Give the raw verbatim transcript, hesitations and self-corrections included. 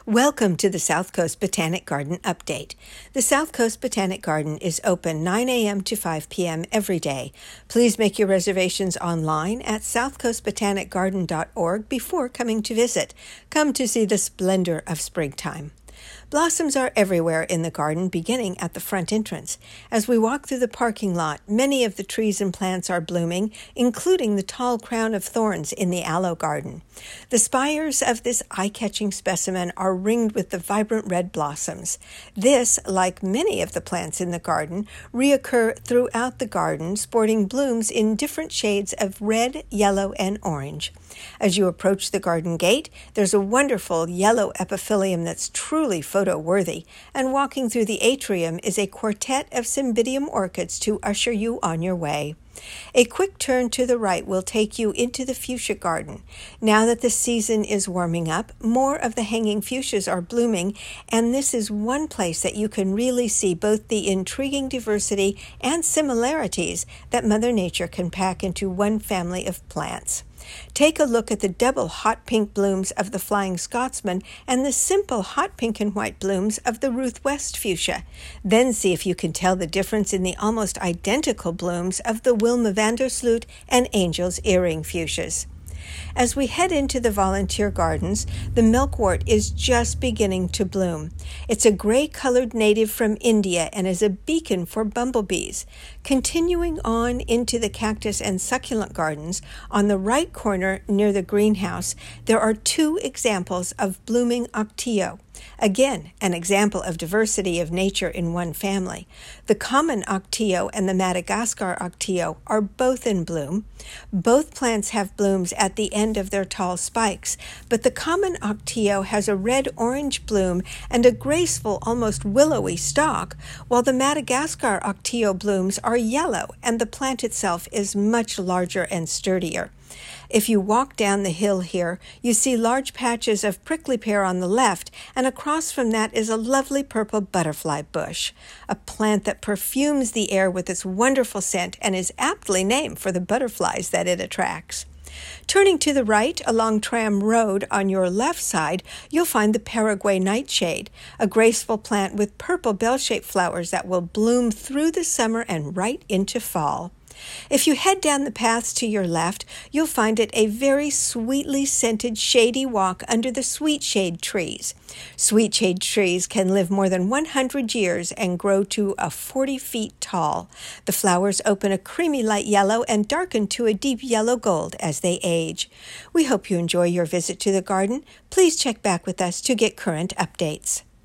Welcome to the South Coast Botanic Garden Update. The South Coast Botanic Garden is open nine a.m. to five p.m. every day. Please make your reservations online at south coast botanic garden dot org before coming to visit. Come to see the splendor of springtime. Blossoms are everywhere in the garden, beginning at the front entrance. As we walk through the parking lot, many of the trees and plants are blooming, including the tall crown of thorns in the aloe garden. The spires of this eye-catching specimen are ringed with the vibrant red blossoms. This, like many of the plants in the garden, reoccur throughout the garden, sporting blooms in different shades of red, yellow, and orange. As you approach the garden gate, there's a wonderful yellow epiphyllum that's truly photo-worthy, and walking through the atrium is a quartet of cymbidium orchids to usher you on your way. A quick turn to the right will take you into the fuchsia garden. Now that the season is warming up, more of the hanging fuchsias are blooming, and this is one place that you can really see both the intriguing diversity and similarities that Mother Nature can pack into one family of plants. Take a look at the double hot pink blooms of the Flying Scotsman and the simple hot pink and white blooms of the Ruth West fuchsia. Then see if you can tell the difference in the almost identical blooms of the Wilma Vandersloot and Angel's Earring fuchsias. As we head into the volunteer gardens, the milkwort is just beginning to bloom. It's a gray-colored native from India and is a beacon for bumblebees. Continuing on into the cactus and succulent gardens, on the right corner near the greenhouse, there are two examples of blooming octio. Again, an example of diversity of nature in one family. The common octio and the Madagascar octio are both in bloom. Both plants have blooms at the end of their tall spikes, but the common octio has a red-orange bloom and a graceful, almost willowy stalk, while the Madagascar octio blooms are yellow and the plant itself is much larger and sturdier. If you walk down the hill here, you see large patches of prickly pear on the left, and across from that is a lovely purple butterfly bush, a plant that perfumes the air with its wonderful scent and is aptly named for the butterflies that it attracts. Turning to the right along Tram Road on your left side, you'll find the Paraguay nightshade, a graceful plant with purple bell-shaped flowers that will bloom through the summer and right into fall. If you head down the paths to your left, you'll find it a very sweetly scented shady walk under the sweet shade trees. Sweet shade trees can live more than one hundred years and grow to a forty feet tall. The flowers open a creamy light yellow and darken to a deep yellow gold as they age. We hope you enjoy your visit to the garden. Please check back with us to get current updates.